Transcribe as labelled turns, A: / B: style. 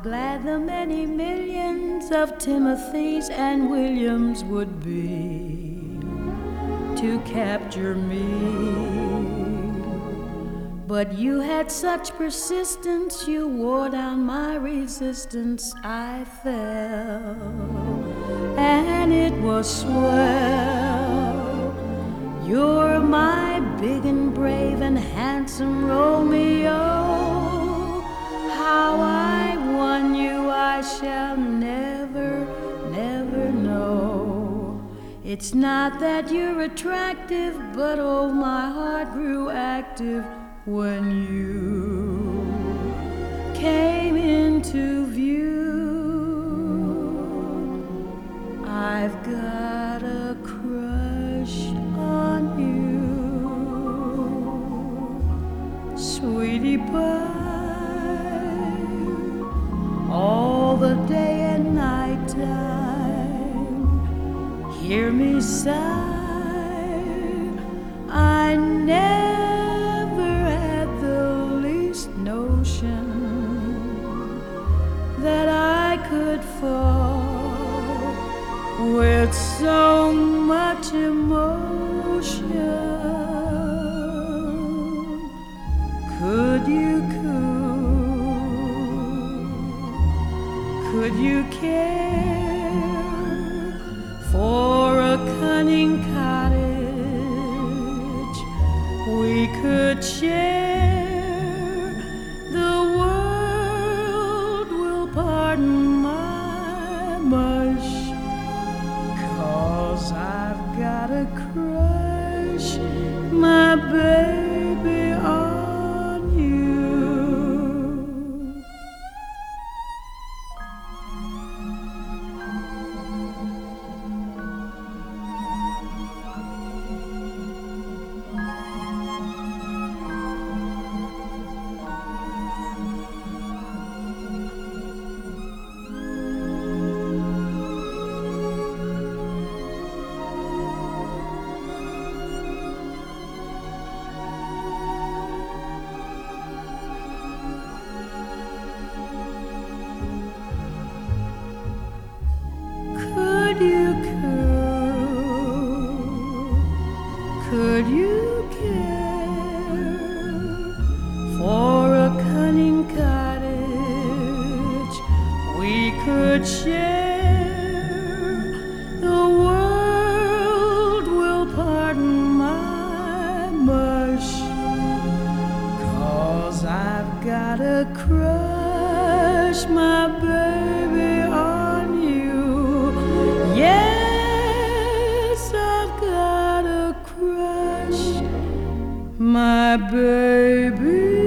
A: glad the many millions of Timothys and Williams would be to capture me. But you had such persistence, you wore down my resistance. I fell, and it was swell. You're my big and brave and handsome Romeo. How I won you I shall never, never know. It's not that you're attractive, but oh, my heart grew active when you came into view. I've got a crush on you, sweetie pie, all the day and night time. Hear me sigh, I never had the least notion that I could fall with so much emotion. Could you care for a cunning cottage we could share? The world will pardon my mush, 'cause I've got a crush, my baby, on you. Could you care for a cunning cottage we could share? The world will pardon my mush, 'cause I've got a crush, my baby, on you. Yes, I've got a crush, my baby.